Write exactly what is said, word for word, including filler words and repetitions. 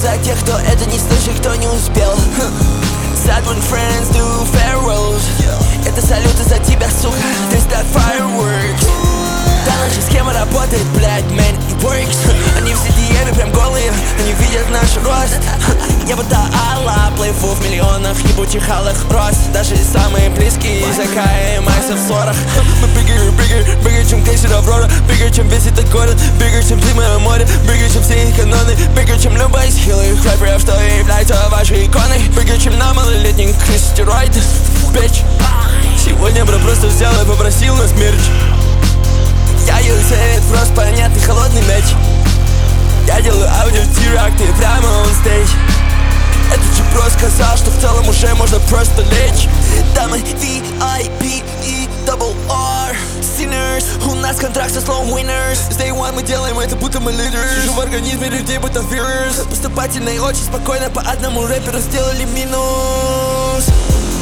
за тех, кто это не слышит, кто не успел. Saturn friends do pharaohs. Это салюты за тебя, сука. This that fireworks. Да, наша схема работает, блядь, man, it works. Они все диены прям голые, они видят наш рост. Небо до Алла, плыву в миллионах ебучих алых роз. Даже самые близкие закаемся в ссорах. Мы bigger, bigger, bigger, чем крейсер Аврора. Bigger, чем весь этот город. Bigger, чем зимое море. Bigger, чем все их каноны. Bigger, чем любой из хилых рэперов, что является вашей иконой. Bigger, чем на малолетних стероидах. Bitch. Сегодня бро просто взял и попросил нас мерч. Я юзает просто понятный холодный мяч. Я делаю аудио-теракты прямо on stage. Этот же просто сказал, что в целом уже можно просто лечь. Дамы ви ай пи и double R Sinners, у нас контракт со slow winners. С day one мы делаем это, будто мы leaders. Сижу в организме людей, будто вирус. Поступательно и очень спокойно по одному рэперу сделали минус.